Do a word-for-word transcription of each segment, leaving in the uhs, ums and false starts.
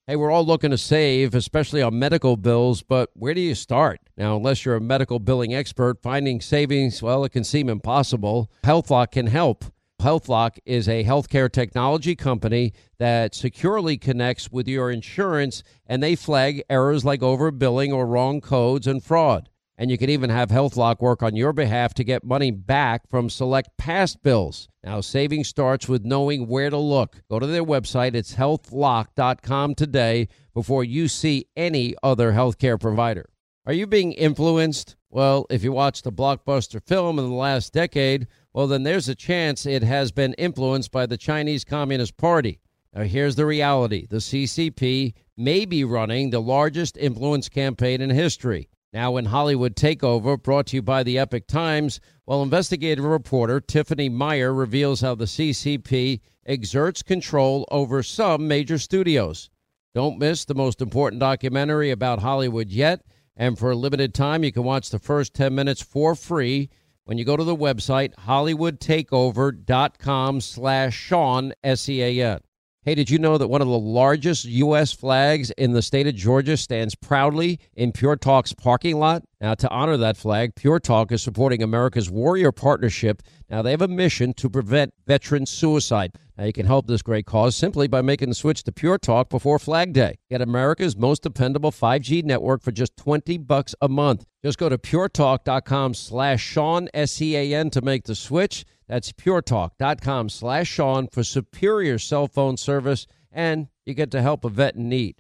Hey, we're all looking to save, especially on medical bills, but where do you start? Now, unless you're a medical billing expert, finding savings, well, it can seem impossible. HealthLock can help. HealthLock is a healthcare technology company that securely connects with your insurance, and they flag errors like overbilling or wrong codes and fraud. And you can even have HealthLock work on your behalf to get money back from select past bills. Now, saving starts with knowing where to look. Go to their website. It's health lock dot com today before you see any other healthcare provider. Are you being influenced? Well, if you watched a blockbuster film in the last decade, well, then there's a chance it has been influenced by the Chinese Communist Party. Now, here's the reality. The C C P may be running the largest influence campaign in history. Now, in Hollywood Takeover, brought to you by the Epic Times, well, investigative reporter Tiffany Meyer reveals how the C C P exerts control over some major studios. Don't miss the most important documentary about Hollywood yet, and for a limited time, you can watch the first ten minutes for free when you go to the website hollywood takeover dot com slash Sean, S E A N. Hey, did you know that one of the largest U S flags in the state of Georgia stands proudly in Pure Talk's parking lot? Now, to honor that flag, Pure Talk is supporting America's Warrior Partnership. Now, they have a mission to prevent veteran suicide. Now, you can help this great cause simply by making the switch to Pure Talk before Flag Day. Get America's most dependable five G network for just twenty bucks a month. Just go to pure talk dot com slash Sean, S E A N, to make the switch. That's pure talk dot com slash Sean for superior cell phone service, and you get to help a vet in need.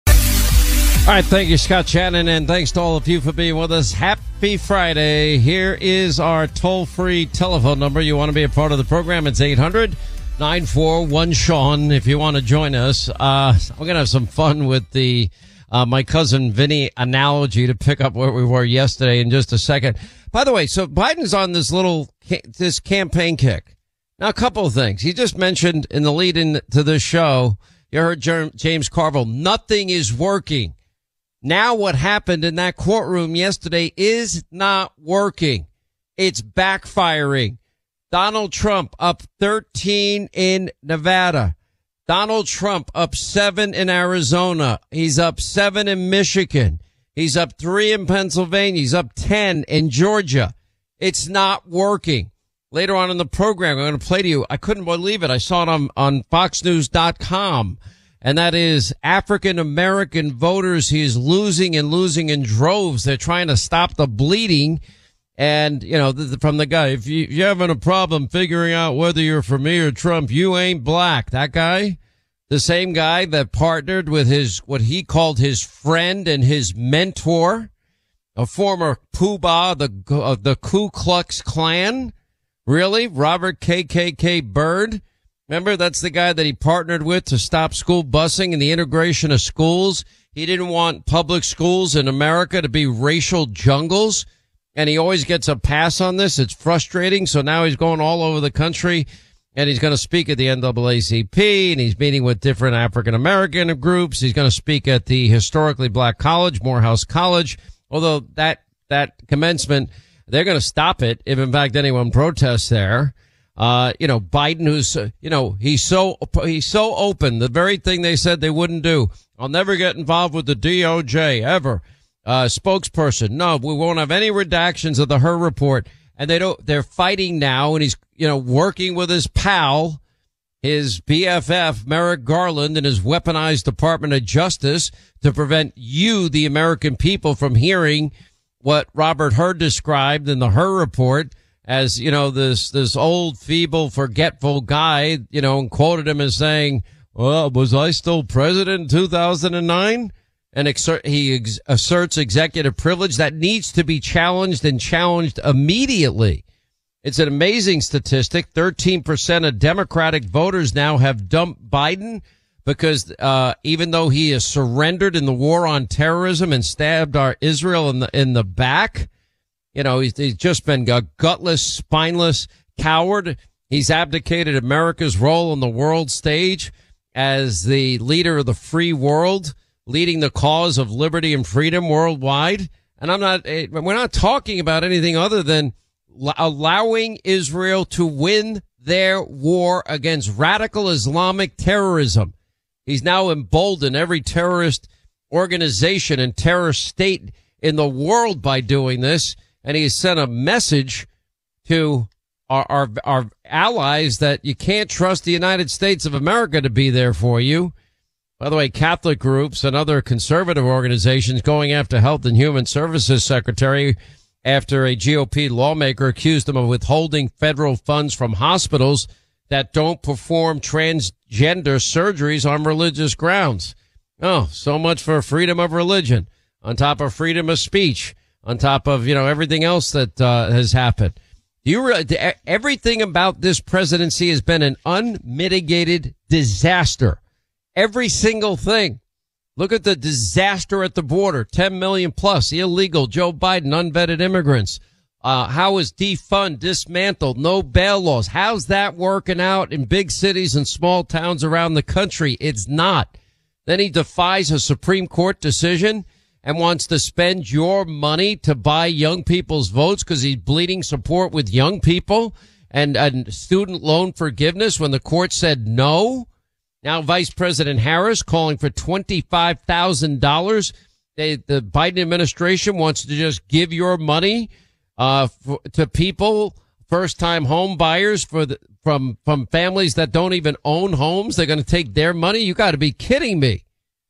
All right, thank you, Scott Shannon, and thanks to all of you for being with us. Happy Friday. Here is our toll-free telephone number. You want to be a part of the program, it's eight hundred nine four one Sean if you want to join us. Uh, we're going to have some fun with the uh, my cousin Vinny analogy to pick up where we were yesterday in just a second. By the way, so Biden's on this little, this campaign kick. Now, a couple of things. He just mentioned in the lead in to this show, you heard James Carville, nothing is working. Now what happened in that courtroom yesterday is not working. It's backfiring. Donald Trump up thirteen in Nevada. Donald Trump up seven in Arizona. He's up seven in Michigan. He's up three in Pennsylvania. He's up ten in Georgia. It's not working. Later on in the program, I'm going to play to you. I couldn't believe it. I saw it on, on fox news dot com. And that is African-American voters. He is losing and losing in droves. They're trying to stop the bleeding. And, you know, the, the, from the guy, if, you, if you're having a problem figuring out whether you're for me or Trump, you ain't black. That guy, the same guy that partnered with his, what he called his friend and his mentor, a former poobah, the, uh, the Ku Klux Klan. Really? Robert K K K Byrd? Remember, that's the guy that he partnered with to stop school busing and the integration of schools. He didn't want public schools in America to be racial jungles. And he always gets a pass on this. It's frustrating. So now he's going all over the country and he's going to speak at the N double A C P and he's meeting with different African-American groups. He's going to speak at the historically black college, Morehouse College. Although that, that commencement, they're going to stop it if in fact anyone protests there. Uh, you know, Biden, who's, uh, you know, he's so, he's so open. The very thing they said they wouldn't do. I'll never get involved with the D O J ever. Uh, spokesperson. No, we won't have any redactions of the Her report. And they don't, they're fighting now. And he's, you know, working with his pal, his B F F, Merrick Garland, and his weaponized Department of Justice to prevent you, the American people, from hearing what Robert Hur described in the Her report as, you know, this, this old, feeble, forgetful guy, you know, and quoted him as saying, well, was I still president in two thousand nine? And exert, he ex- asserts executive privilege that needs to be challenged and challenged immediately. It's an amazing statistic. thirteen percent of Democratic voters now have dumped Biden because, uh, even though he has surrendered in the war on terrorism and stabbed our Israel in the, in the back, you know, he's, he's just been a gutless, spineless coward. He's abdicated America's role on the world stage as the leader of the free world, leading the cause of liberty and freedom worldwide. And I'm not, we're not talking about anything other than allowing Israel to win their war against radical Islamic terrorism. He's now emboldened every terrorist organization and terrorist state in the world by doing this. And he has sent a message to our, our, our allies that you can't trust the United States of America to be there for you. By the way, Catholic groups and other conservative organizations going after Health and Human Services Secretary after a G O P lawmaker accused him of withholding federal funds from hospitals that don't perform transgender surgeries on religious grounds. Oh, so much for freedom of religion, on top of freedom of speech, on top of, you know, everything else that uh, has happened. You re- everything about this presidency has been an unmitigated disaster. Every single thing. Look at the disaster at the border. ten million plus illegal Joe Biden unvetted immigrants. Uh, how is defund dismantled? No bail laws. How's that working out in big cities and small towns around the country? It's not. Then he defies a Supreme Court decision and wants to spend your money to buy young people's votes because he's bleeding support with young people and, and student loan forgiveness when the court said no. Now, Vice President Harris calling for twenty-five thousand dollars. They, the Biden administration wants to just give your money uh, for, to people, first-time home buyers for the, from from families that don't even own homes. They're going to take their money. You got to be kidding me.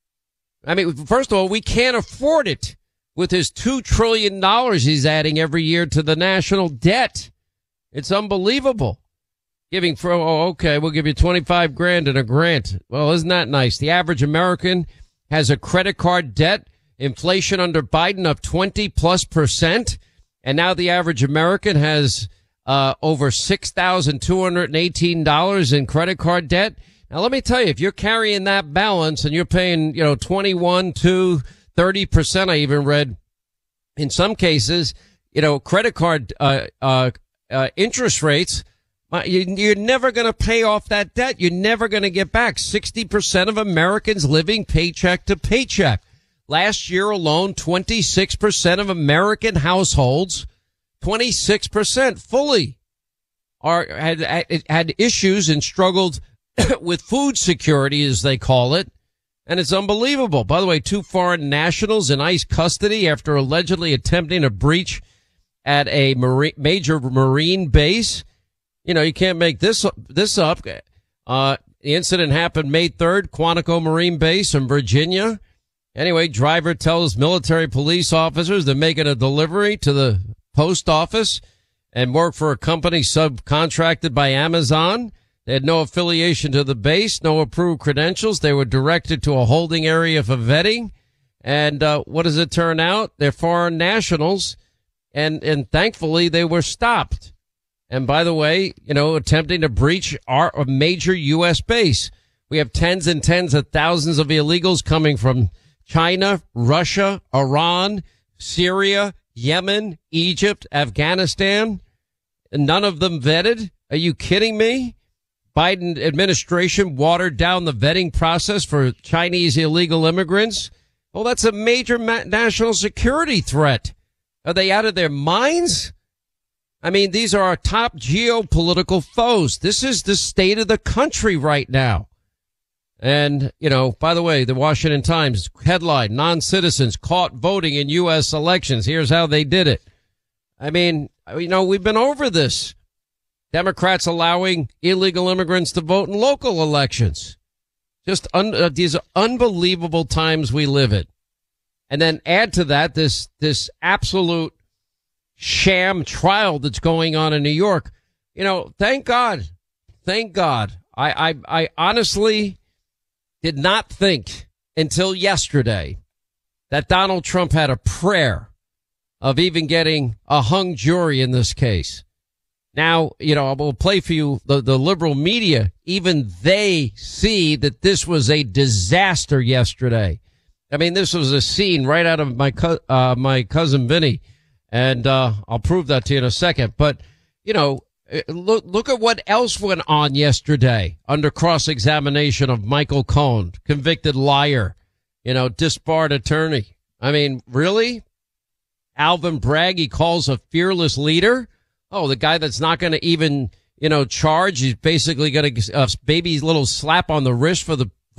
I mean, first of all, we can't afford it with his two trillion dollars he's adding every year to the national debt. It's unbelievable. Giving for, oh, okay, we'll give you twenty-five grand in a grant. Well, isn't that nice? The average American has a credit card debt, inflation under Biden of twenty plus percent. And now the average American has uh over six thousand two hundred eighteen dollars in credit card debt. Now, let me tell you, if you're carrying that balance and you're paying, you know, twenty-one to thirty percent, I even read in some cases, you know, credit card uh uh, uh interest rates, you're never going to pay off that debt. You're never going to get back. sixty percent of Americans living paycheck to paycheck. Last year alone, twenty-six percent of American households, twenty-six percent fully are had, had issues and struggled with food security, as they call it. And it's unbelievable. By the way, two foreign nationals in ICE custody after allegedly attempting a breach at a marine, major marine base. You know, you can't make this, this up. Uh, the incident happened May third, Quantico Marine Base in Virginia. Anyway, driver tells military police officers they're making a delivery to the post office and work for a company subcontracted by Amazon. They had no affiliation to the base, no approved credentials. They were directed to a holding area for vetting. And, uh, what does it turn out? They're foreign nationals. And, and thankfully they were stopped. And by the way, you know, attempting to breach our a major U S base. We have tens and tens of thousands of illegals coming from China, Russia, Iran, Syria, Yemen, Egypt, Afghanistan, and none of them vetted. Are you kidding me? Biden administration watered down the vetting process for Chinese illegal immigrants. Well, that's a major ma- national security threat. Are they out of their minds? I mean, these are our top geopolitical foes. This is the state of the country right now. And, you know, by the way, the Washington Times headline, non-citizens caught voting in U S elections. Here's how they did it. I mean, you know, we've been over this. Democrats allowing illegal immigrants to vote in local elections. Just un- uh, these are unbelievable times we live in. And then add to that this, this absolute sham trial that's going on in New York. You know, thank God. Thank God. I, I, I honestly did not think until yesterday that Donald Trump had a prayer of even getting a hung jury in this case. Now, you know, I will play for you the, the liberal media. Even they see that this was a disaster yesterday. I mean, this was a scene right out of my, co- uh, my cousin Vinny. And, uh, I'll prove that to you in a second. But, you know, look, look at what else went on yesterday under cross-examination of Michael Cohen, convicted liar, you know, disbarred attorney. I mean, really? Alvin Bragg, he calls a fearless leader. Oh, the guy that's not going to even, you know, charge. He's basically going to, a baby's little slap on the wrist for the,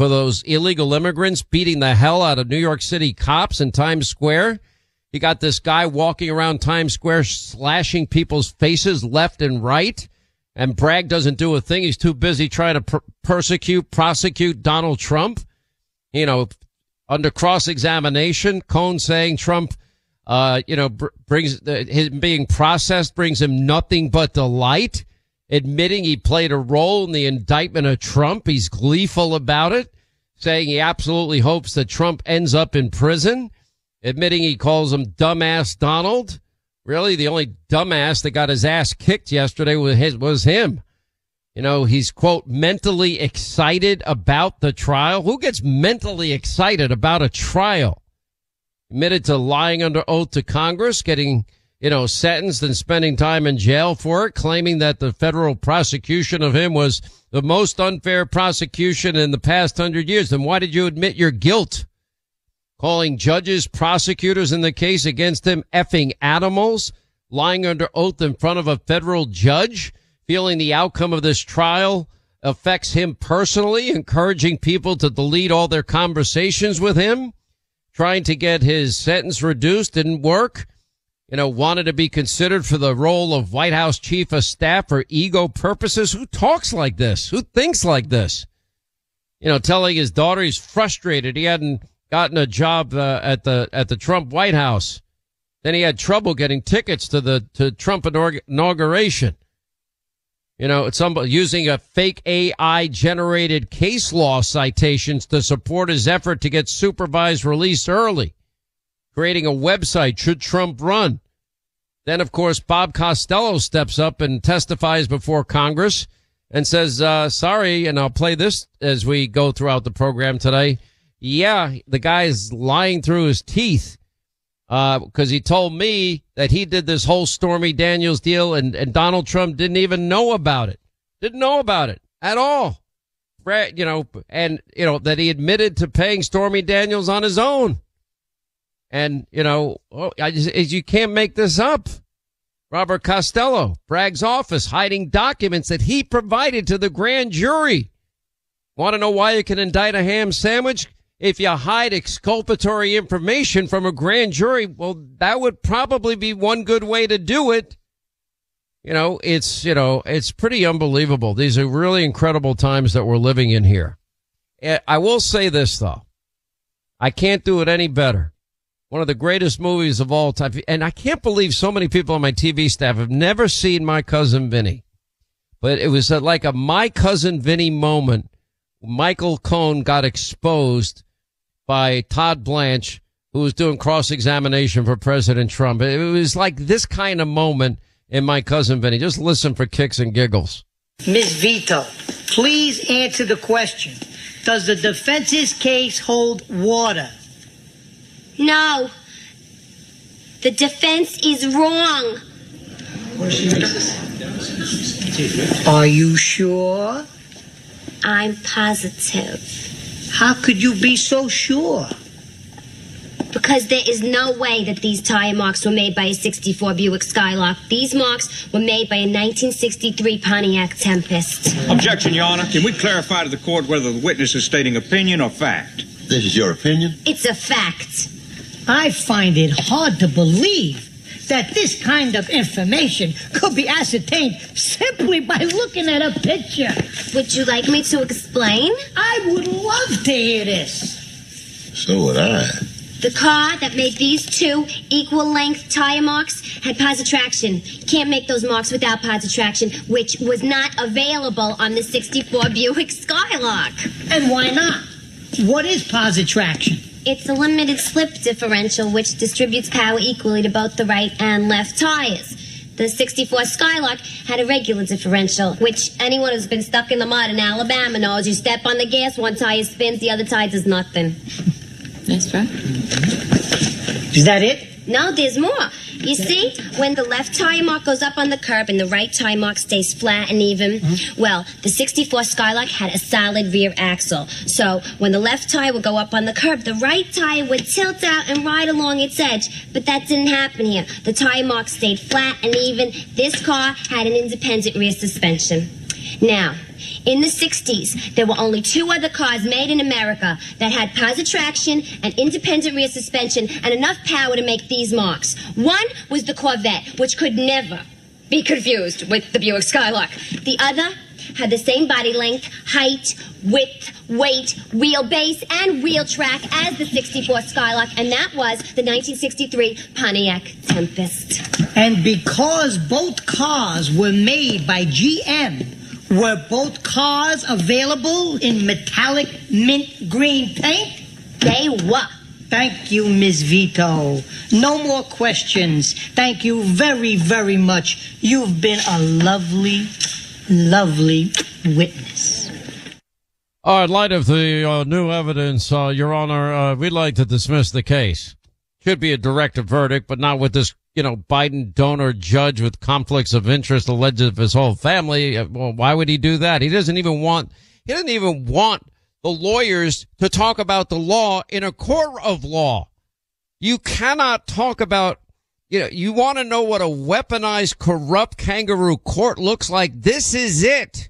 for those illegal immigrants beating the hell out of New York City cops in Times Square. You got this guy walking around Times Square slashing people's faces left and right. And Bragg doesn't do a thing. He's too busy trying to per- persecute, prosecute Donald Trump. You know, under cross-examination, Cohn saying Trump, uh, you know, br- brings uh, his being processed brings him nothing but delight. Admitting he played a role in the indictment of Trump. He's gleeful about it, saying he absolutely hopes that Trump ends up in prison. Admitting he calls him dumbass Donald. Really, the only dumbass that got his ass kicked yesterday was his, was him. You know, he's, quote, mentally excited about the trial. Who gets mentally excited about a trial? Admitted to lying under oath to Congress, getting, you know, sentenced and spending time in jail for it, claiming that the federal prosecution of him was the most unfair prosecution in the past hundred years. Then why did you admit your guilt? Calling judges, prosecutors in the case against him effing animals, lying under oath in front of a federal judge, feeling the outcome of this trial affects him personally, encouraging people to delete all their conversations with him, trying to get his sentence reduced, didn't work. You know, wanted to be considered for the role of White House chief of staff for ego purposes. Who talks like this? Who thinks like this? You know, telling his daughter he's frustrated. He hadn't gotten a job uh, at the at the Trump White House. Then he had trouble getting tickets to the to Trump inauguration. You know, it's some using a fake A I generated case law citations to support his effort to get supervised release early. Creating a website, should Trump run? Then, of course, Bob Costello steps up and testifies before Congress and says, uh, sorry, and I'll play this as we go throughout the program today. Yeah, the guy's lying through his teeth, uh, because he told me that he did this whole Stormy Daniels deal and, and Donald Trump didn't even know about it. Didn't know about it at all. You know, and, you know, that he admitted to paying Stormy Daniels on his own. And, you know, oh, I just, you can't make this up. Robert Costello, Bragg's office, hiding documents that he provided to the grand jury. Want to know why you can indict a ham sandwich? If you hide exculpatory information from a grand jury, well, that would probably be one good way to do it. You know, it's, you know, it's pretty unbelievable. These are really incredible times that we're living in here. I will say this, though. I can't do it any better. One of the greatest movies of all time. And I can't believe so many people on my T V staff have never seen My Cousin Vinny. But it was like a My Cousin Vinny moment. Michael Cohen got exposed by Todd Blanche, who was doing cross-examination for President Trump. It was like this kind of moment in My Cousin Vinny. Just listen for kicks and giggles. Miz Vito, please answer the question. Does the defense's case hold water? No. The defense is wrong. Are you sure? I'm positive. How could you be so sure? Because there is no way that these tire marks were made by a sixty-four Buick Skylark. These marks were made by a nineteen sixty-three Pontiac Tempest. Objection, Your Honor. Can we clarify to the court whether the witness is stating opinion or fact? This is your opinion? It's a fact. I find it hard to believe that this kind of information could be ascertained simply by looking at a picture. Would you like me to explain? I would love to hear this. So would I. The car that made these two equal-length tire marks had positive traction. You can't make those marks without positive traction, which was not available on the sixty-four Buick Skylark. And why not? What is positive traction? It's a limited slip differential which distributes power equally to both the right and left tires. The sixty-four Skylark had a regular differential, which anyone who's been stuck in the mud in Alabama knows. You step on the gas, one tire spins, the other tire does nothing. That's right. Is that it? No, there's more. You see, when the left tire mark goes up on the curb and the right tire mark stays flat and even, mm-hmm. well, the sixty-four Skylark had a solid rear axle. So when the left tire would go up on the curb, the right tire would tilt out and ride along its edge. But that didn't happen here. The tire mark stayed flat and even. This car had an independent rear suspension. Now, In the sixties, there were only two other cars made in America that had positive traction and independent rear suspension and enough power to make these marks. One was the Corvette, which could never be confused with the Buick Skylark. The other had the same body length, height, width, weight, wheelbase, and wheel track as the sixty-four Skylark, and that was the nineteen sixty-three Pontiac Tempest. And because both cars were made by G M, were both cars available in metallic mint green paint? They were. Thank you, Miss Vito. No more questions. Thank you very, very much. You've been a lovely, lovely witness. Uh, in light of the uh, new evidence, uh, Your Honor, uh, we'd like to dismiss the case. Should be a directed verdict, but not with this, you know, Biden donor judge with conflicts of interest alleged of his whole family. Uh, Well, why would he do that? He doesn't even want, he doesn't even want the lawyers to talk about the law in a court of law. You cannot talk about, you know, you want to know what a weaponized, corrupt kangaroo court looks like? This is it.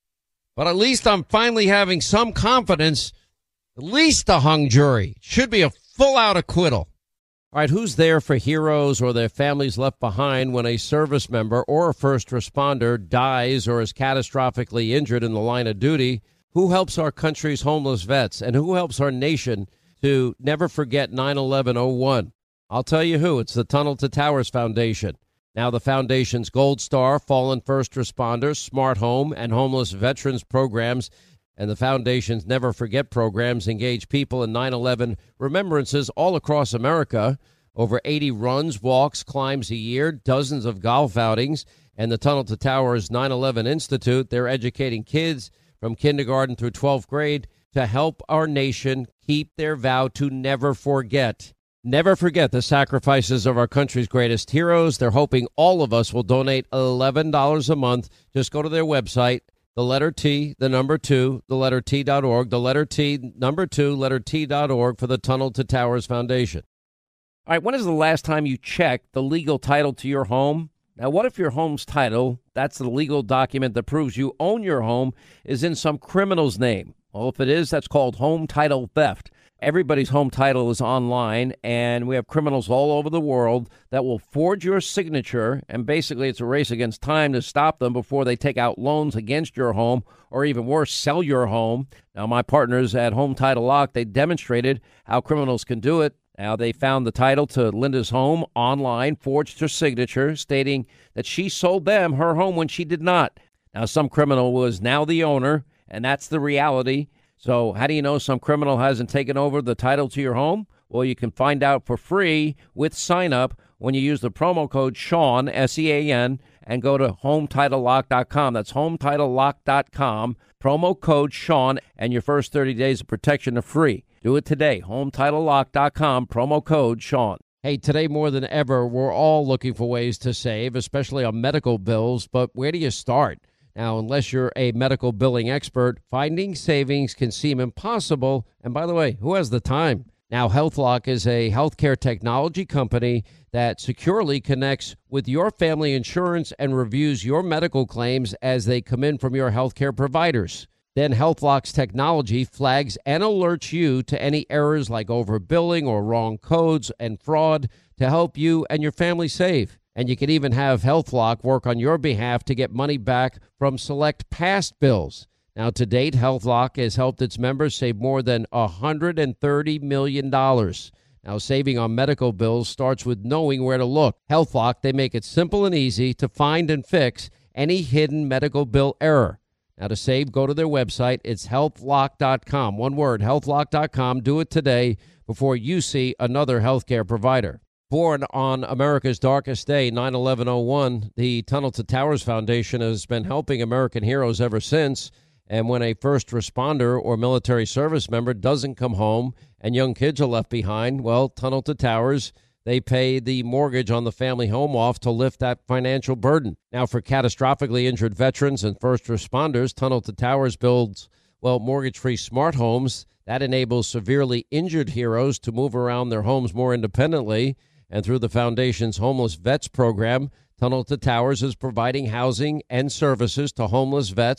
But at least I'm finally having some confidence. At least a hung jury should be a full out acquittal. All right, who's there for heroes or their families left behind when a service member or a first responder dies or is catastrophically injured in the line of duty? Who helps our country's homeless vets, and who helps our nation to never forget nine eleven oh one? I'll tell you who. It's the Tunnel to Towers Foundation. Now the foundation's Gold Star, Fallen First Responders, Smart Home, and Homeless Veterans programs, and the foundation's Never Forget programs engage people in nine eleven remembrances all across America. Over eighty runs, walks, climbs a year, dozens of golf outings, and the Tunnel to Towers nine eleven Institute. They're educating kids from kindergarten through twelfth grade to help our nation keep their vow to never forget. Never forget the sacrifices of our country's greatest heroes. They're hoping all of us will donate eleven dollars a month. Just go to their website, the letter T, the number two, the letter T dot org, the letter T, number two, letter T dot org for the Tunnel to Towers Foundation. All right, when is the last time you checked the legal title to your home? Now, what if your home's title, that's the legal document that proves you own your home, is in some criminal's name? Well, if it is, that's called home title theft. Everybody's home title is online, and we have criminals all over the world that will forge your signature, and basically it's a race against time to stop them before they take out loans against your home, or even worse, sell your home. Now, my partners at Home Title Lock, they demonstrated how criminals can do it. Now, they found the title to Linda's home online, forged her signature, stating that she sold them her home when she did not. Now, some criminal was now the owner, and that's the reality. So how do you know some criminal hasn't taken over the title to your home? Well, you can find out for free with sign up when you use the promo code Sean, S E A N, and go to home title lock dot com. That's home title lock dot com. Promo code Sean, and your first thirty days of protection are free. Do it today. home title lock dot com. Promo code Sean. Hey, today more than ever, we're all looking for ways to save, especially on medical bills. But where do you start? Now, unless you're a medical billing expert, finding savings can seem impossible. And by the way, who has the time? Now, HealthLock is a healthcare technology company that securely connects with your family insurance and reviews your medical claims as they come in from your healthcare providers. Then HealthLock's technology flags and alerts you to any errors like overbilling or wrong codes and fraud to help you and your family save. And you can even have HealthLock work on your behalf to get money back from select past bills. Now, to date, HealthLock has helped its members save more than one hundred thirty million dollars. Now, saving on medical bills starts with knowing where to look. HealthLock, they make it simple and easy to find and fix any hidden medical bill error. Now, to save, go to their website. It's health lock dot com. One word, health lock dot com. Do it today before you see another healthcare provider. Born on America's darkest day, nine eleven oh one, the Tunnel to Towers Foundation has been helping American heroes ever since. And when a first responder or military service member doesn't come home and young kids are left behind, well, Tunnel to Towers, they pay the mortgage on the family home off to lift that financial burden. Now, for catastrophically injured veterans and first responders, Tunnel to Towers builds, well, mortgage-free smart homes. That enables severely injured heroes to move around their homes more independently. And through the foundation's Homeless Vets program, Tunnel to Towers is providing housing and services to homeless vets,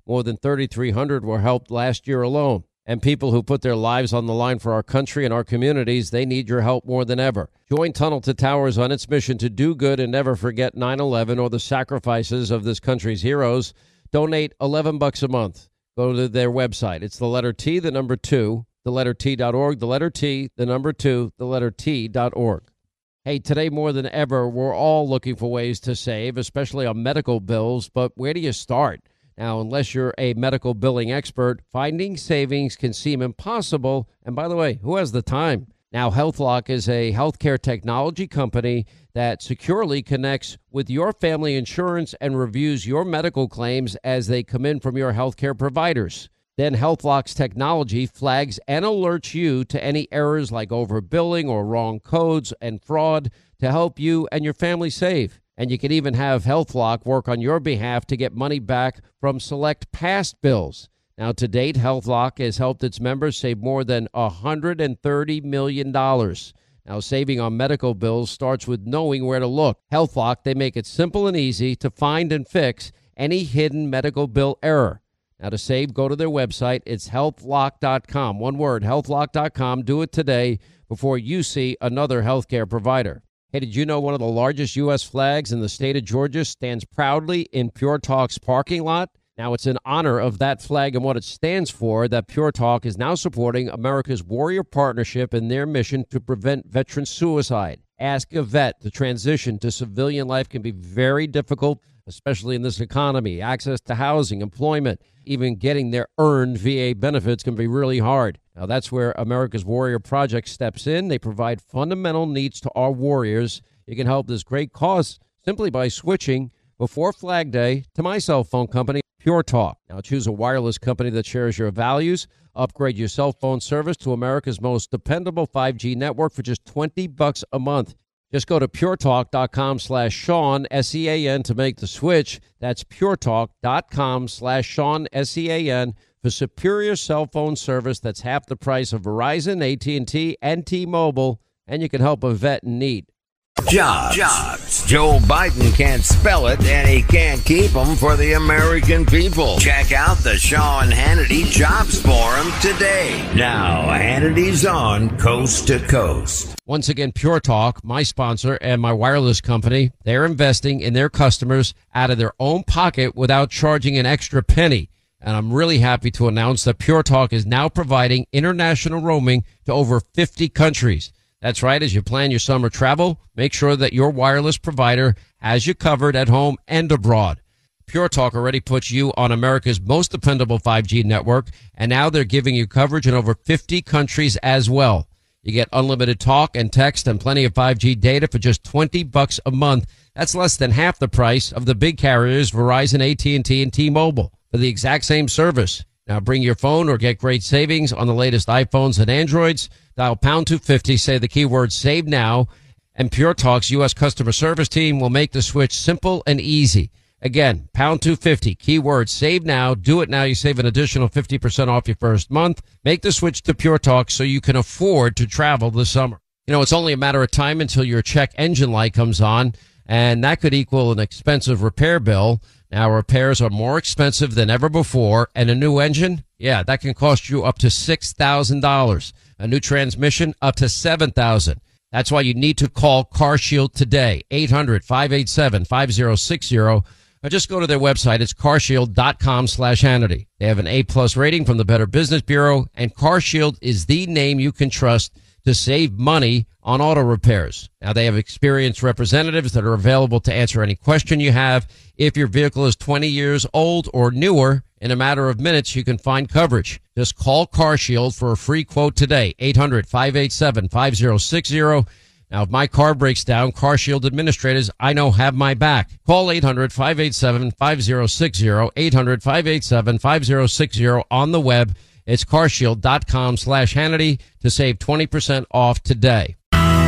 More than thirty-three hundred were helped last year alone. And people who put their lives on the line for our country and our communities, they need your help more than ever. Join Tunnel to Towers on its mission to do good and never forget nine eleven or the sacrifices of this country's heroes. Donate eleven bucks a month. Go to their website. It's the letter T, the number two, the letter T dot org, the letter T, the number two, the letter T dot org. Hey, today more than ever, we're all looking for ways to save, especially on medical bills, but where do you start? Now, unless you're a medical billing expert, finding savings can seem impossible. And by the way, who has the time? Now, HealthLock is a healthcare technology company that securely connects with your family insurance and reviews your medical claims as they come in from your healthcare providers. Then HealthLock's technology flags and alerts you to any errors like overbilling or wrong codes and fraud to help you and your family save. And you can even have HealthLock work on your behalf to get money back from select past bills. Now, to date, HealthLock has helped its members save more than one hundred thirty million dollars. Now, saving on medical bills starts with knowing where to look. HealthLock, they make it simple and easy to find and fix any hidden medical bill error. Now, to save, go to their website. It's health lock dot com. One word, health lock dot com. Do it today before you see another healthcare provider. Hey, did you know one of the largest U S flags in the state of Georgia stands proudly in Pure Talk's parking lot? Now, it's in honor of that flag and what it stands for that Pure Talk is now supporting America's Warrior Partnership in their mission to prevent veteran suicide. Ask a vet. The transition to civilian life can be very difficult, especially in this economy. Access to housing, employment, even getting their earned V A benefits can be really hard. Now, that's where America's Warrior Project steps in. They provide fundamental needs to our warriors. You can help this great cause simply by switching before Flag Day to my cell phone company, Pure Talk. Now, choose a wireless company that shares your values. Upgrade your cell phone service to America's most dependable five G network for just twenty bucks a month. Just go to puretalk.com slash Sean, S E A N, to make the switch. That's puretalk.com slash Sean, S E A N, for superior cell phone service that's half the price of Verizon, A T and T, and T-Mobile, and you can help a vet in need. Jobs. Jobs. Joe Biden can't spell it, and he can't keep them for the American people. Check out the Sean Hannity Jobs Forum today. Now, Hannity's on Coast to Coast. Once again, Pure Talk, my sponsor and my wireless company, they're investing in their customers out of their own pocket without charging an extra penny. And I'm really happy to announce that Pure Talk is now providing international roaming to over fifty countries. That's right. As you plan your summer travel, make sure that your wireless provider has you covered at home and abroad. Pure Talk already puts you on America's most dependable five G network, and now they're giving you coverage in over fifty countries as well. You get unlimited talk and text and plenty of five G data for just twenty bucks a month. That's less than half the price of the big carriers, Verizon, A T and T, and T-Mobile, for the exact same service. Now bring your phone or get great savings on the latest iPhones and Androids. Dial pound two fifty, say the keyword save now, and Pure Talk's U S customer service team will make the switch simple and easy. Again, pound two fifty, keyword save now. Do it now. You save an additional fifty percent off your first month. Make the switch to Pure Talk so you can afford to travel this summer. You know, it's only a matter of time until your check engine light comes on, and that could equal an expensive repair bill. Now, repairs are more expensive than ever before, and a new engine, yeah, that can cost you up to six thousand dollars. A new transmission, up to seven thousand dollars. That's why you need to call CarShield today, eight hundred, five eight seven, five zero six zero. Or just go to their website. It's carshield.com slash Hannity. They have an A-plus rating from the Better Business Bureau, and CarShield is the name you can trust to save money on auto repairs. Now, they have experienced representatives that are available to answer any question you have. If your vehicle is twenty years old or newer, in a matter of minutes, you can find coverage. Just call CarShield for a free quote today, eight hundred, five eight seven, five zero six zero. Now, if my car breaks down, CarShield administrators I know have my back. Call eight hundred, five eight seven, five zero six zero, eight hundred, five eight seven, five zero six zero on the web. It's carshield.com slash Hannity to save twenty percent off today.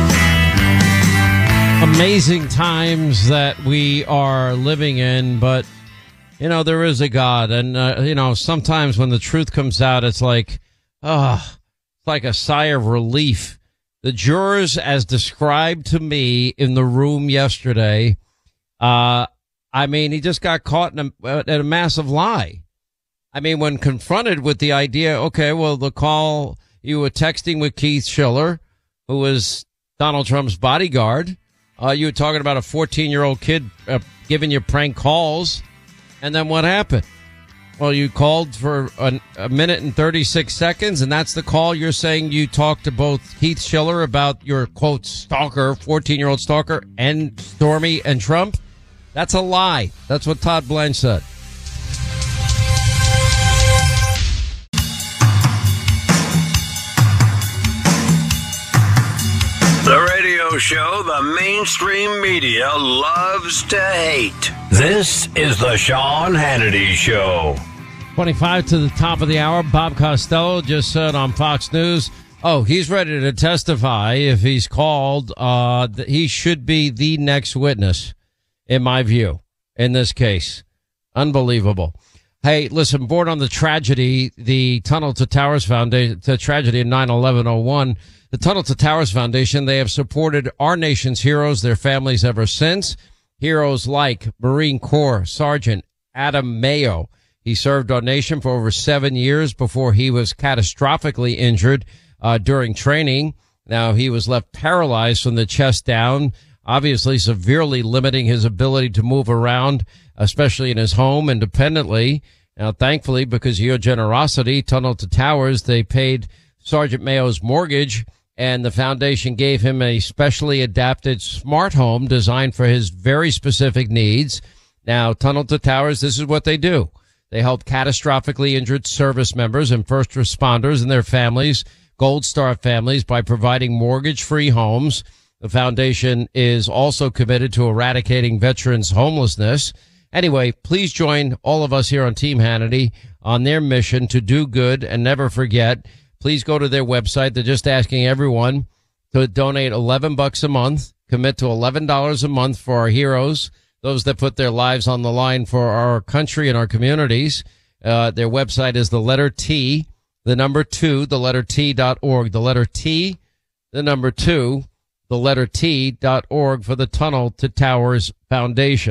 Amazing times that we are living in, but, you know, there is a God. And, uh, you know, sometimes when the truth comes out, it's like, ah, oh, it's like a sigh of relief. The jurors, as described to me in the room yesterday, uh, I mean, he just got caught in a, in a massive lie. I mean, when confronted with the idea, okay, well, the call, you were texting with Keith Schiller, who was Donald Trump's bodyguard. Uh, you were talking about a fourteen-year-old kid uh, giving you prank calls. And then what happened? Well, you called for a, a minute and thirty-six seconds, and that's the call. You're saying you talked to both Keith Schiller about your, quote, stalker, fourteen-year-old stalker, and Stormy and Trump? That's a lie. That's what Todd Blanche said. The radio show the mainstream media loves to hate. This is the Sean Hannity Show. twenty-five to the top of the hour. Bob Costello just said on Fox News, oh, he's ready to testify if he's called. Uh, he should be the next witness, in my view, in this case. Unbelievable. Hey, listen, born on the tragedy, the Tunnel to Towers Foundation, the tragedy in nine eleven oh one, the Tunnel to Towers Foundation, they have supported our nation's heroes, their families ever since. Heroes like Marine Corps Sergeant Adam Mayo. He served our nation for over seven years before he was catastrophically injured uh, during training. Now, he was left paralyzed from the chest down, obviously severely limiting his ability to move around, especially in his home independently. Now, thankfully, because of your generosity, Tunnel to Towers, they paid Sergeant Mayo's mortgage, and the foundation gave him a specially adapted smart home designed for his very specific needs. Now, Tunnel to Towers, this is what they do. They help catastrophically injured service members and first responders and their families, Gold Star families, by providing mortgage-free homes. The foundation is also committed to eradicating veterans' homelessness. Anyway, please join all of us here on Team Hannity on their mission to do good and never forget. Please go to their website. They're just asking everyone to donate eleven bucks a month, commit to eleven dollars a month for our heroes, those that put their lives on the line for our country and our communities. Uh, their website is the letter T, the number two, the letter T dot org, the letter T, the number two, the letter T dot org for the Tunnel to Towers Foundation.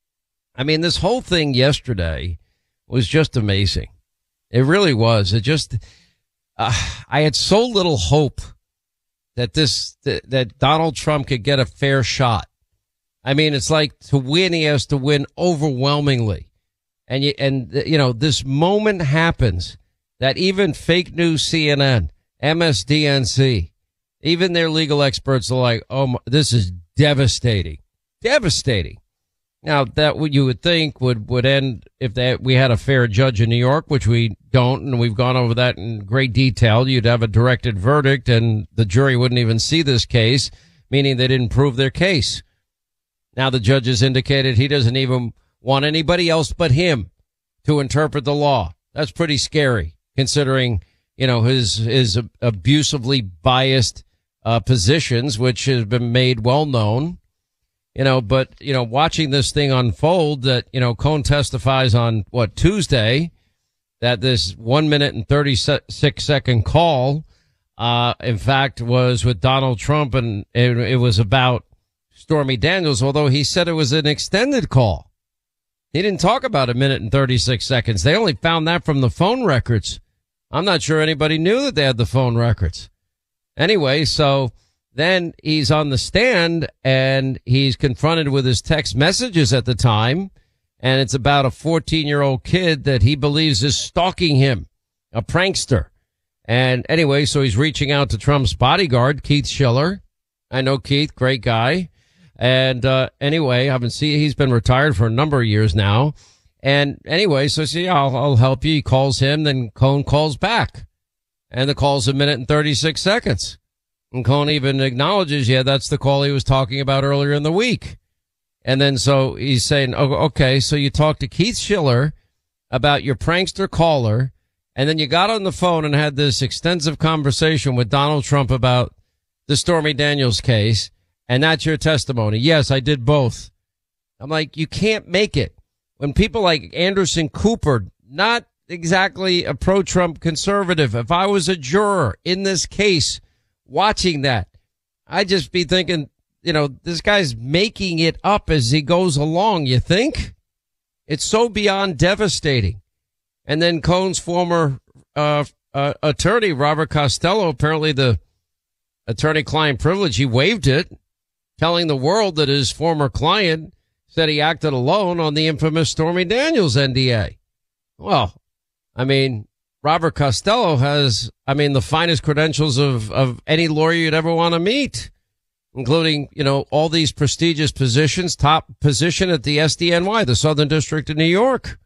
I mean, this whole thing yesterday was just amazing. It really was. It just, uh, I had so little hope that this, that, that Donald Trump could get a fair shot. I mean, it's like to win, he has to win overwhelmingly. And you, and, you know, this moment happens that even fake news C N N, M S D N C, even their legal experts are like, oh, my, this is devastating, devastating. Now, that what you would think would, would end if that we had a fair judge in New York, which we don't, and we've gone over that in great detail. You'd have a directed verdict, and the jury wouldn't even see this case, meaning they didn't prove their case. Now, the judge has indicated he doesn't even want anybody else but him to interpret the law. That's pretty scary, considering, you know, his his abusively biased uh, positions, which has been made well known. You know, but, you know, watching this thing unfold that, you know, Cohn testifies on, what, Tuesday, that this one minute and thirty-six second call, uh, in fact, was with Donald Trump, and it, it was about Stormy Daniels, although he said it was an extended call. He didn't talk about a minute and thirty-six seconds. They only found that from the phone records. I'm not sure anybody knew that they had the phone records. Anyway, so then he's on the stand and he's confronted with his text messages at the time. And it's about a fourteen year old kid that he believes is stalking him, a prankster. And anyway, so he's reaching out to Trump's bodyguard, Keith Schiller. I know Keith, great guy. And, uh, anyway, I haven't seen, he's been retired for a number of years now. And anyway, so see, I'll, I'll help you. He calls him, then Cohn calls back. And the call's a minute and thirty-six seconds. And Cohn even acknowledges, yeah, that's the call he was talking about earlier in the week. And then so he's saying, oh, okay, so you talked to Keith Schiller about your prankster caller, and then you got on the phone and had this extensive conversation with Donald Trump about the Stormy Daniels case, and that's your testimony. Yes, I did both. I'm like, you can't make it. When people like Anderson Cooper, not exactly a pro-Trump conservative, if I was a juror in this case, watching that, I'd just be thinking, you know, this guy's making it up as he goes along. You think? It's so beyond devastating. And then Cohn's former uh, uh, attorney, Robert Costello, apparently the attorney-client privilege, he waived it, telling the world that his former client said he acted alone on the infamous Stormy Daniels N D A. Well, I mean, Robert Costello has, I mean, the finest credentials of, of any lawyer you'd ever want to meet, including, you know, all these prestigious positions, top position at the S D N Y, the Southern District of New York.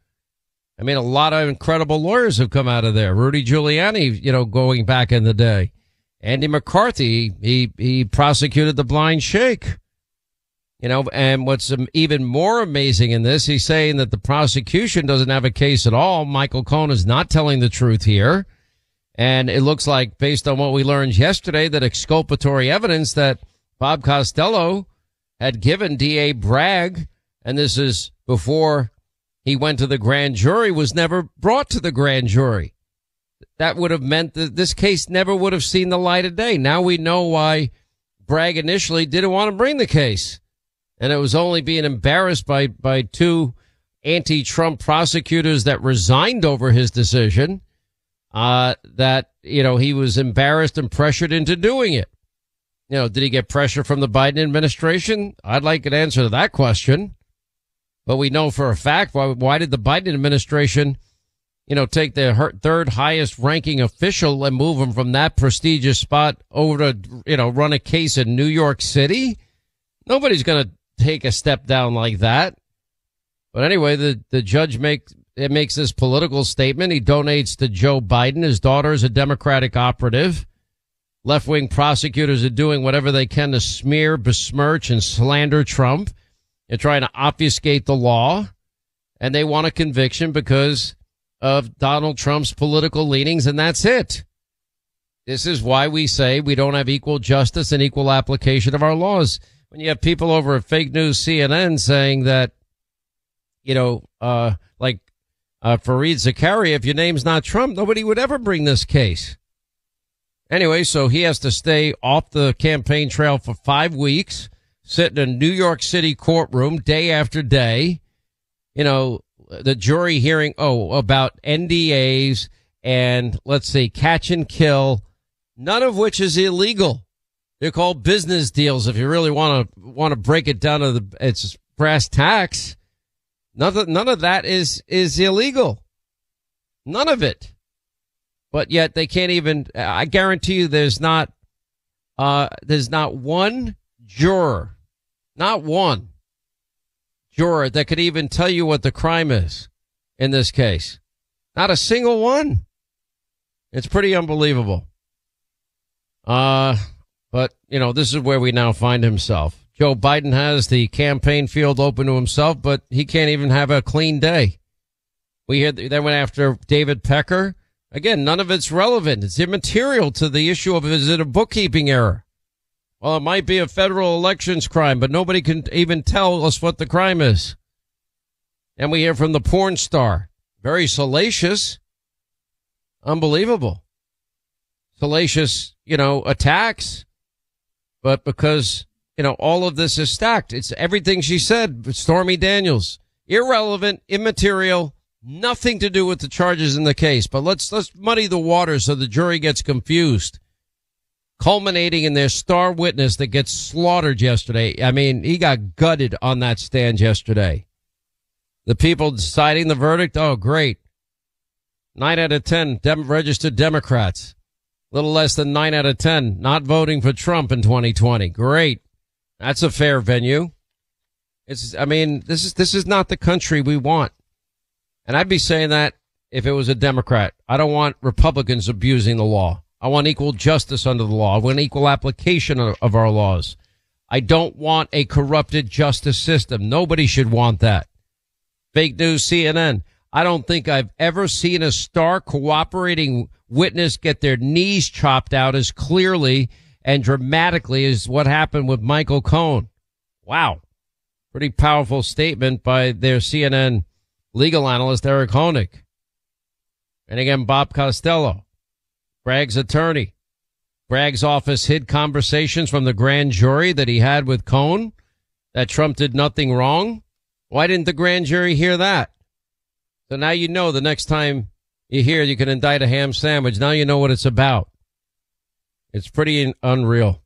I mean, a lot of incredible lawyers have come out of there. Rudy Giuliani, you know, going back in the day. Andy McCarthy, he, he prosecuted the blind sheikh. You know, and what's even more amazing in this, he's saying that the prosecution doesn't have a case at all. Michael Cohen is not telling the truth here. And it looks like, based on what we learned yesterday, that exculpatory evidence that Bob Costello had given D A Bragg, and this is before he went to the grand jury, was never brought to the grand jury. That would have meant that this case never would have seen the light of day. Now we know why Bragg initially didn't want to bring the case. And it was only being embarrassed by, by two anti-Trump prosecutors that resigned over his decision, uh, that, you know, he was embarrassed and pressured into doing it. You know, did he get pressure from the Biden administration? I'd like an answer to that question. But we know for a fact, why, why did the Biden administration, you know, take the third highest ranking official and move him from that prestigious spot over to, you know, run a case in New York City? Nobody's going to take a step down like that. But anyway, the, the judge makes, it makes this political statement. He donates to Joe Biden. His daughter is a Democratic operative. Left-wing prosecutors are doing whatever they can to smear, besmirch, and slander Trump. They're trying to obfuscate the law, and they want a conviction because of Donald Trump's political leanings, and that's it. This is why we say we don't have equal justice and equal application of our laws. When you have people over at Fake News C N N saying that, you know, uh, like uh, Fareed Zakaria, if your name's not Trump, nobody would ever bring this case. Anyway, so he has to stay off the campaign trail for five weeks, sit in a New York City courtroom day after day. You know, the jury hearing, oh, about N D As and, let's see, catch and kill, none of which is illegal. They're called business deals. If you really want to want to break it down to the its brass tacks, none of, none of that is is illegal. None of it. But yet they can't even. I guarantee you, there's not uh there's not one juror, not one juror that could even tell you what the crime is in this case. Not a single one. It's pretty unbelievable. Uh. But, you know, this is where we now find himself. Joe Biden has the campaign field open to himself, but he can't even have a clean day. We hear they went after David Pecker. Again, none of it's relevant. It's immaterial to the issue of, is it a bookkeeping error? Well, it might be a federal elections crime, but nobody can even tell us what the crime is. And we hear from the porn star. Very salacious. Unbelievable. Salacious, you know, attacks. But because, you know, all of this is stacked. It's everything she said. Stormy Daniels, irrelevant, immaterial, nothing to do with the charges in the case. But let's, let's muddy the water so the jury gets confused. Culminating in their star witness that gets slaughtered yesterday. I mean, he got gutted on that stand yesterday. The people deciding the verdict. Oh, great. Nine out of ten dem- registered Democrats. Little less than nine out of ten not voting for Trump in twenty twenty. Great. That's a fair venue. It's, I mean, this is, this is not the country we want. And I'd be saying that if it was a Democrat. I don't want Republicans abusing the law. I want equal justice under the law. I want equal application of, of our laws. I don't want a corrupted justice system. Nobody should want that. Fake News C N N. I don't think I've ever seen a star cooperating witness get their knees chopped out as clearly and dramatically as what happened with Michael Cohen. Wow. Pretty powerful statement by their C N N legal analyst, Eric Honig. And again, Bob Costello, Bragg's attorney. Bragg's office hid conversations from the grand jury that he had with Cohen, that Trump did nothing wrong. Why didn't the grand jury hear that? So now you know the next time you hear you can indict a ham sandwich, now you know what it's about. It's pretty in- unreal.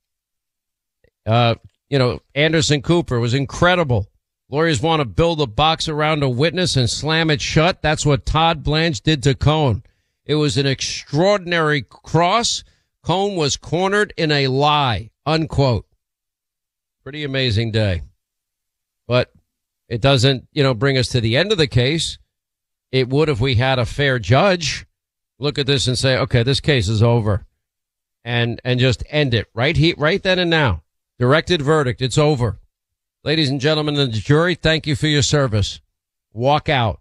Uh, you know, Anderson Cooper was incredible. Lawyers want to build a box around a witness and slam it shut. That's what Todd Blanche did to Cohn. It was an extraordinary cross. Cohn was cornered in a lie, unquote. Pretty amazing day. But it doesn't, you know, bring us to the end of the case. It would if we had a fair judge look at this and say, okay, this case is over, and and just end it right he, right then and now. Directed verdict. It's over. Ladies and gentlemen of the jury, thank you for your service. Walk out.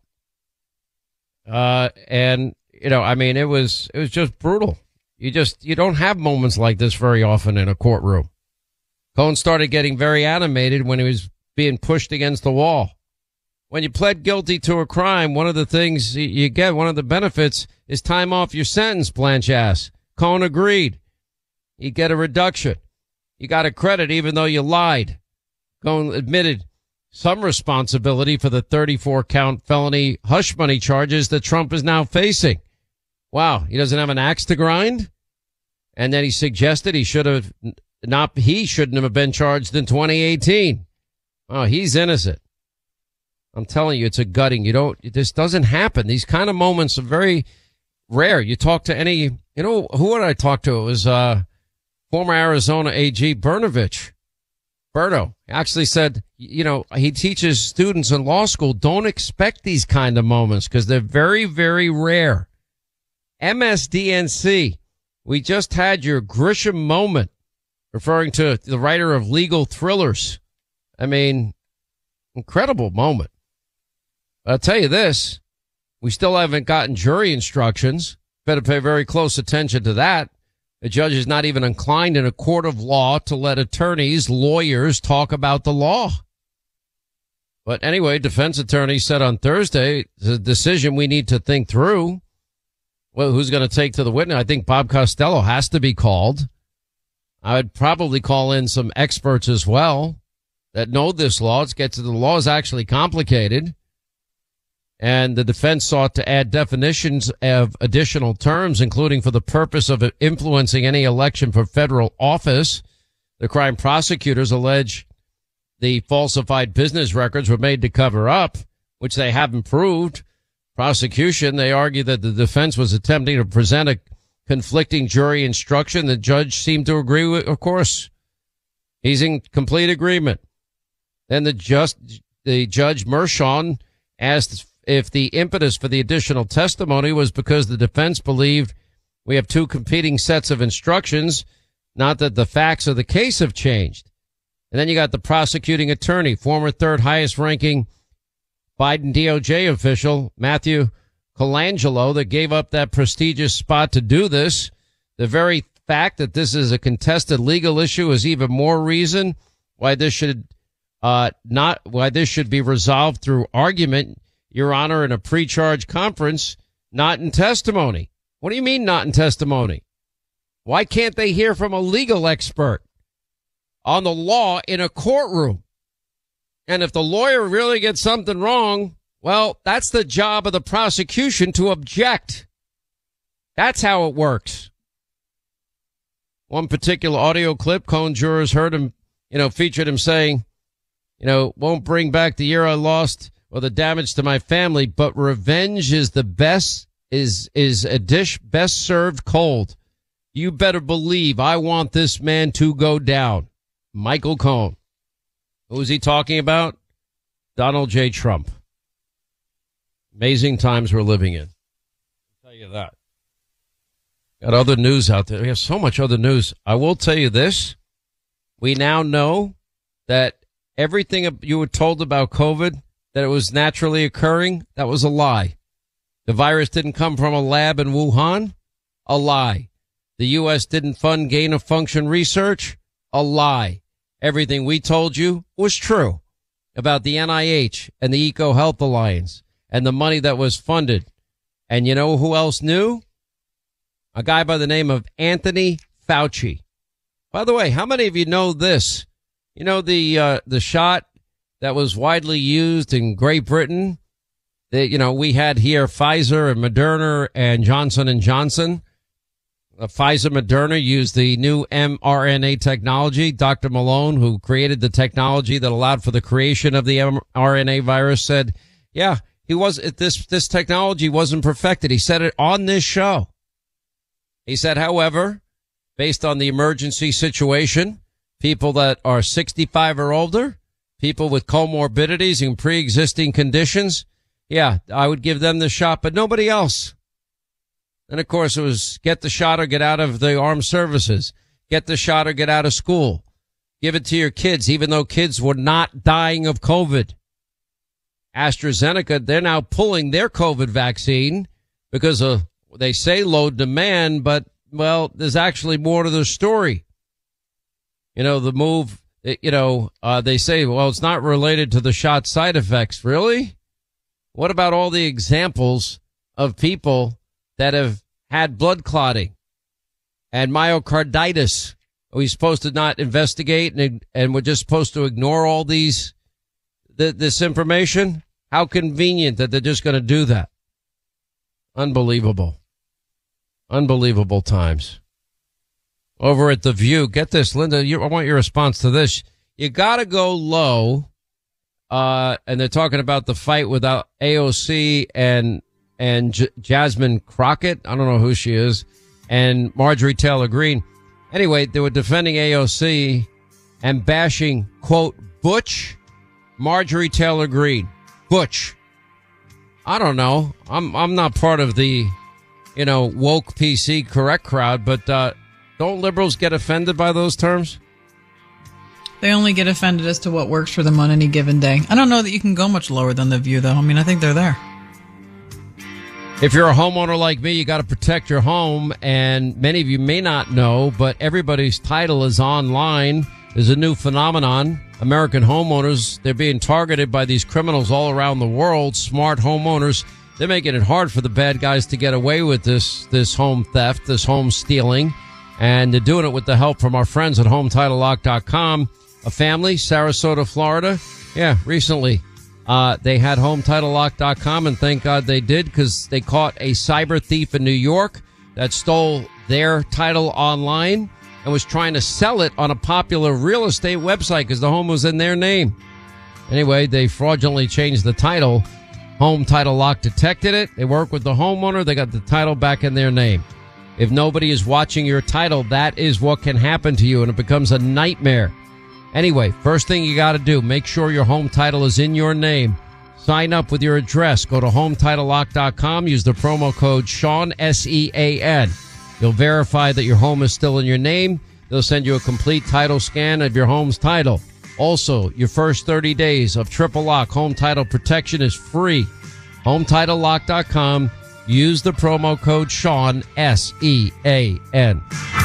Uh, and, you know, I mean, it was it was just brutal. You just you don't have moments like this very often in a courtroom. Cohn started getting very animated when he was being pushed against the wall. When you pled guilty to a crime, one of the things you get, one of the benefits, is time off your sentence, Blanche asked. Cohn agreed. You get a reduction. You got a credit even though you lied. Cohn admitted some responsibility for the thirty-four count felony hush money charges that Trump is now facing. Wow, he doesn't have an axe to grind? And then he suggested he should have not, he shouldn't have been charged in twenty eighteen. Oh, he's innocent. I'm telling you, it's a gutting. You don't, this doesn't happen. These kind of moments are very rare. You talk to any, you know, who did I talk to? It was, uh, former Arizona A G Brnovich. Berto actually said, you know, he teaches students in law school, don't expect these kind of moments because they're very, very rare. M S D N C, we just had your Grisham moment, referring to the writer of legal thrillers. I mean, incredible moment. I'll tell you this, we still haven't gotten jury instructions. Better pay very close attention to that. The judge is not even inclined in a court of law to let attorneys, lawyers talk about the law. But anyway, defense attorney said on Thursday, it's a decision we need to think through. Well, who's going to take to the witness? I think Bob Costello has to be called. I would probably call in some experts as well that know this law. Let's get to the law is actually complicated. And the defense sought to add definitions of additional terms, including for the purpose of influencing any election for federal office. The crime prosecutors allege the falsified business records were made to cover up, which they haven't proved. Prosecution, they argue that the defense was attempting to present a conflicting jury instruction. The judge seemed to agree with, of course. He's in complete agreement. Then the just, the judge Mershon asked if the impetus for the additional testimony was because the defense believed we have two competing sets of instructions, not that the facts of the case have changed. And then you got the prosecuting attorney, former third highest ranking Biden D O J official, Matthew Colangelo, that gave up that prestigious spot to do this. The very fact that this is a contested legal issue is even more reason why this should uh not why this should be resolved through argument, Your Honor, in a pre-charge conference, not in testimony. What do you mean not in testimony? Why can't they hear from a legal expert on the law in a courtroom? And if the lawyer really gets something wrong, well, that's the job of the prosecution to object. That's how it works. One particular audio clip, Cohn jurors heard him, you know, featured him saying, you know, won't bring back the year I lost or the damage to my family, but revenge is the best, is, is a dish best served cold. You better believe I want this man to go down. Michael Cohn. Who is he talking about? Donald J. Trump. Amazing times we're living in. I'll tell you that. Got other news out there. We have so much other news. I will tell you this. We now know that everything you were told about COVID, that it was naturally occurring, that was a lie. The virus didn't come from a lab in Wuhan, a lie. The U S didn't fund gain-of-function research, a lie. Everything we told you was true about the N I H and the EcoHealth Alliance and the money that was funded. And you know who else knew? A guy by the name of Anthony Fauci. By the way, how many of you know this? You know the uh, the shot that was widely used in Great Britain? They, you know, we had here Pfizer and Moderna and Johnson and Johnson. Uh, Pfizer, Moderna used the new mRNA technology. Doctor Malone, who created the technology that allowed for the creation of the mRNA virus, said, yeah, he was, this, this technology wasn't perfected. He said it on this show. He said, however, based on the emergency situation, people that are sixty-five or older, people with comorbidities and pre-existing conditions, yeah, I would give them the shot, but nobody else. And of course, it was get the shot or get out of the armed services, get the shot or get out of school, give it to your kids, even though kids were not dying of COVID. AstraZeneca, they're now pulling their COVID vaccine because of, they say low demand, but well, there's actually more to the story. You know, the move, you know, uh, they say, well, it's not related to the shot side effects. Really? What about all the examples of people that have had blood clotting and myocarditis? Are we supposed to not investigate and, and we're just supposed to ignore all these, th- this information? How convenient that they're just going to do that. Unbelievable. Unbelievable times. Over at The View, get this, Linda, you, I want your response to this. You got to go low. Uh, and they're talking about the fight with A O C and, and J- Jasmine Crockett. I don't know who she is. And Marjorie Taylor Greene. Anyway, they were defending A O C and bashing, quote, Butch Marjorie Taylor Greene. Butch. I don't know. I'm, I'm not part of the, you know, woke P C correct crowd, but, uh, don't liberals get offended by those terms? They only get offended as to what works for them on any given day. I don't know that you can go much lower than The View, though. I mean, I think they're there. If you're a homeowner like me, you got to protect your home. And many of you may not know, but everybody's title is online. There's a new phenomenon. American homeowners, they're being targeted by these criminals all around the world. Smart homeowners, they're making it hard for the bad guys to get away with this, this home theft, this home stealing. And they're doing it with the help from our friends at home title lock dot com. A family, Sarasota, Florida. Yeah, recently, uh, they had home title lock dot com, and thank God they did, because they caught a cyber thief in New York that stole their title online and was trying to sell it on a popular real estate website because the home was in their name. Anyway, they fraudulently changed the title. Home Title Lock detected it. They worked with the homeowner. They got the title back in their name. If nobody is watching your title, that is what can happen to you, and it becomes a nightmare. Anyway, first thing you got to do, make sure your home title is in your name. Sign up with your address. Go to home title lock dot com. Use the promo code Sean, S E A N. You'll verify that your home is still in your name. They'll send you a complete title scan of your home's title. Also, your first thirty days of triple lock home title protection is free. home title lock dot com. Use the promo code Sean, S E A N.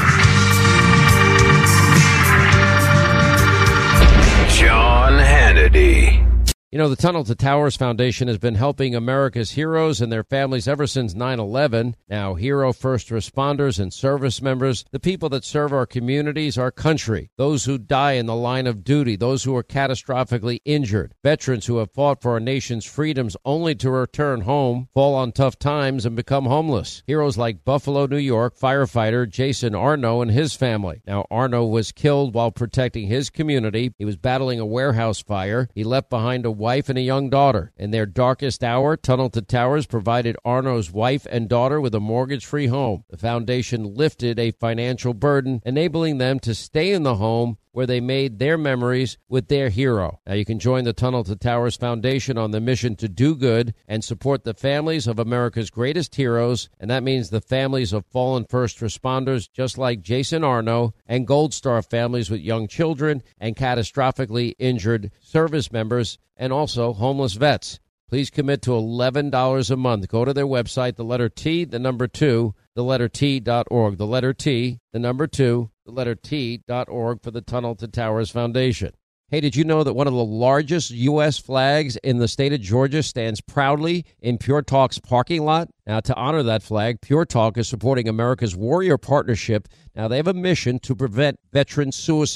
Sean Hannity. You know, the Tunnel to Towers Foundation has been helping America's heroes and their families ever since nine eleven. Now, hero first responders and service members, the people that serve our communities, our country, those who die in the line of duty, those who are catastrophically injured, veterans who have fought for our nation's freedoms only to return home, fall on tough times, and become homeless. Heroes like Buffalo, New York firefighter Jason Arno and his family. Now, Arno was killed while protecting his community. He was battling a warehouse fire. He left behind a wife and a young daughter. In their darkest hour, Tunnel to Towers provided Arno's wife and daughter with a mortgage-free home. The foundation lifted a financial burden, enabling them to stay in the home where they made their memories with their hero. Now you can join the Tunnel to Towers Foundation on the mission to do good and support the families of America's greatest heroes, and that means the families of fallen first responders just like Jason Arno, and Gold Star families with young children and catastrophically injured service members, and also homeless vets. Please commit to eleven dollars a month. Go to their website, the letter T, the number two, the letter T dot org. The letter T, the number two, the letter T dot org for the Tunnel to Towers Foundation. Hey, did you know that one of the largest U S flags in the state of Georgia stands proudly in Pure Talk's parking lot? Now, to honor that flag, Pure Talk is supporting America's Warrior Partnership. Now, they have a mission to prevent veteran suicide.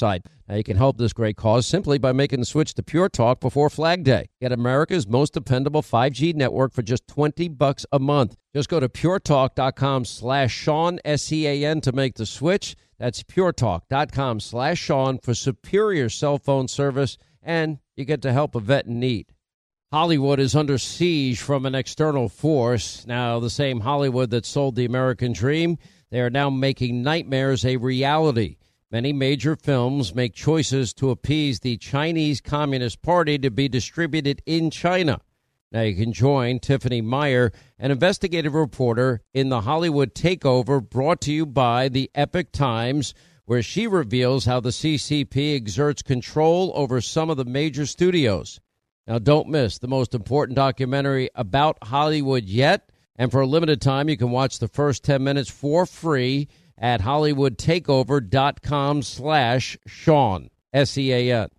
Now, you can help this great cause simply by making the switch to Pure Talk before Flag Day. Get America's most dependable five G network for just twenty bucks a month. Just go to puretalk.com slash Sean, S E A N, to make the switch. That's puretalk.com slash Sean for superior cell phone service, and you get to help a vet in need. Hollywood is under siege from an external force. Now, the same Hollywood that sold the American dream, they are now making nightmares a reality. Many major films make choices to appease the Chinese Communist Party to be distributed in China. Now you can join Tiffany Meyer, an investigative reporter in the Hollywood Takeover, brought to you by the Epoch Times, where she reveals how the C C P exerts control over some of the major studios. Now don't miss the most important documentary about Hollywood yet, and for a limited time you can watch the first ten minutes for free at hollywoodtakeover.com slash Sean, S E A N.